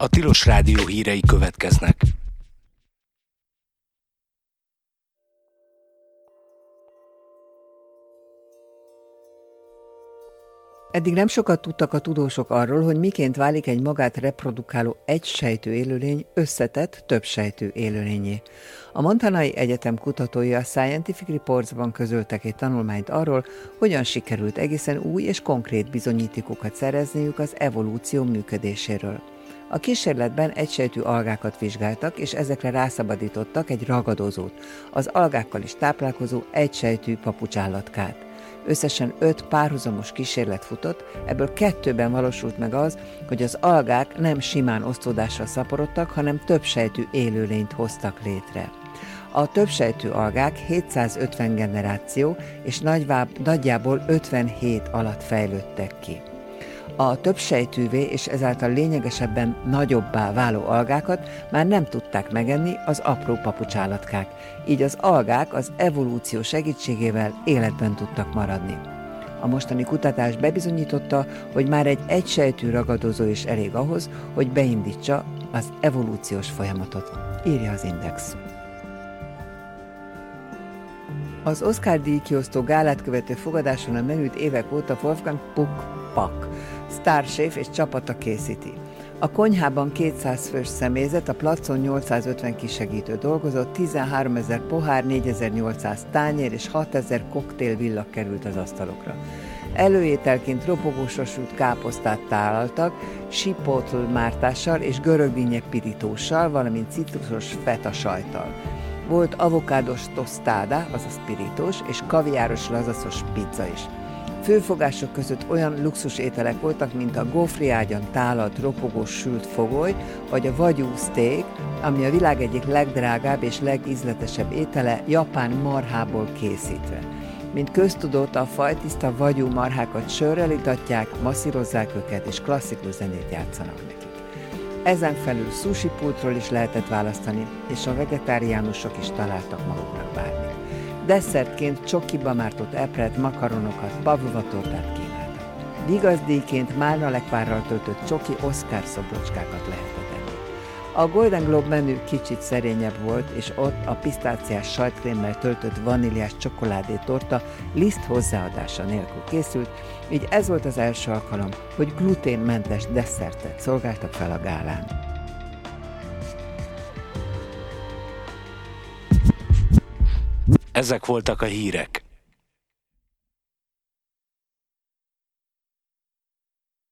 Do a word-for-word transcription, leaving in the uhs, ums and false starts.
A Tilos Rádió hírei következnek. Eddig nem sokat tudtak a tudósok arról, hogy miként válik egy magát reprodukáló egysejtű élőlény összetett többsejtű élőlényé. A Montanai Egyetem kutatói a Scientific Reports-ban közöltek egy tanulmányt arról, hogyan sikerült egészen új és konkrét bizonyítékokat szerezniük az evolúció működéséről. A kísérletben egysejtű algákat vizsgáltak, és ezekre rászabadítottak egy ragadozót, az algákkal is táplálkozó egysejtű papucsállatkát. Összesen öt párhuzamos kísérlet futott, ebből kettőben valósult meg az, hogy az algák nem simán osztódásra szaporodtak, hanem többsejtű élőlényt hoztak létre. A többsejtű algák hétszázötven generáció és nagyjából ötvenhét alatt fejlődtek ki. A többsejtűvé és ezáltal lényegesebben nagyobbá váló algákat már nem tudták megenni az apró papucsállatkák, így az algák az evolúció segítségével életben tudtak maradni. A mostani kutatás bebizonyította, hogy már egy egysejtű ragadozó is elég ahhoz, hogy beindítsa az evolúciós folyamatot, írja az Index. Az Oscar-díj kiosztó gálát követő fogadáson a menüt évek óta Wolfgang Puck Puck, sztárséf és csapata készíti. A konyhában kétszáz fős személyzet, a placon nyolcszázötven kisegítő dolgozott, tizenháromezer pohár, négyezer-nyolcszáz tányér és hatezer koktélvillag került az asztalokra. Előételként ropogósra sült káposztát tálaltak, chipotle mártással és görögdinnye pirítóssal, valamint citrusos feta sajttal. Volt avokádos tostáda, azaz pirítós, és kaviáros lazaszos pizza is. Főfogások között olyan luxus ételek voltak, mint a gófriágyon tálalt ropogós sült fogoly, vagy a vagyú steak, ami a világ egyik legdrágább és legízletesebb étele, japán marhából készítve. Mint köztudott, a fajtiszta vagyú marhákat sörrel itatják, masszírozzák őket, és klasszikus zenét játszanak nekik. Ezen felül sushi pultról is lehetett választani, és a vegetáriánusok is találtak maguknak bármit. Desszertként csokiba mártott epret, makaronokat, pavlovatortát kínáltak. Vigaszdíjként málnalekvárral töltött csoki Oscar szobrocskákat lehetett enni. A Golden Globe menü kicsit szerényebb volt, és ott a pisztáciás sajtkrémmel töltött vaníliás csokoládé torta liszt hozzáadása nélkül készült, így ez volt az első alkalom, hogy gluténmentes desszertet szolgáltak fel a gálán. Ezek voltak a hírek.